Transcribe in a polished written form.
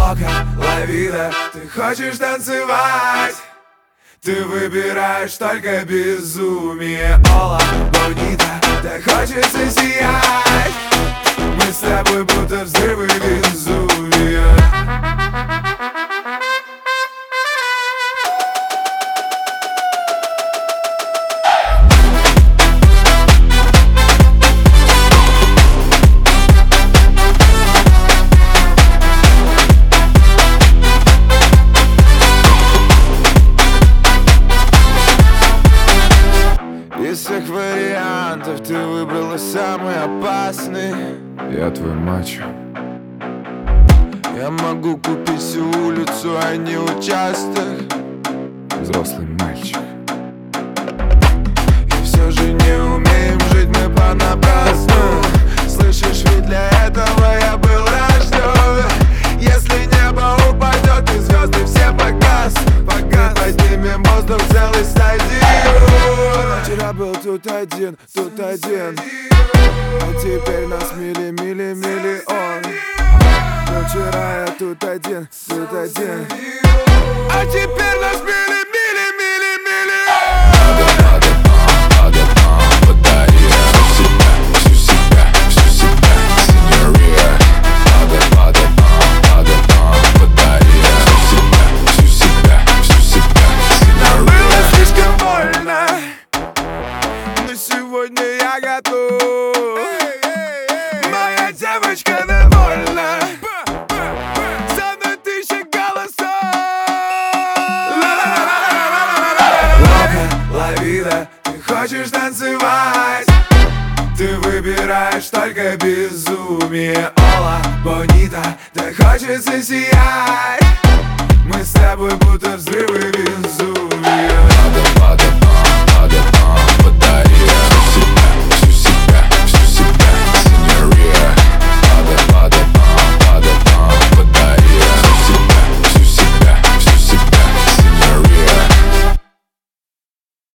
Лока, лавида, ты хочешь танцевать? Ты выбираешь только безумие. Ола, бонита, так хочется сиять. Мы с тобой будто взрывы Везувия. Из всех вариантов ты выбрала самый опасный. Я твой мачо. Я могу купить всю улицу, а не участок. Взрослый мальчик. И все же не умеем жить мы понапрасну. Слышишь, ведь для этого я был рожден. Если небо упадет и звезды все погаснут, мы поднимем воздух целый стадион. Вчера был тут один, а теперь нас миллион. Но вчера я тут один, а теперь нас миллион. Сегодня я готов. Моя девочка довольна. За мной тысячи голосов. Лока, лавида, ты хочешь танцевать? Ты выбираешь только безумие. Ола, бонита, так хочется сиять. Мы с тобой будто взрывы Везувия.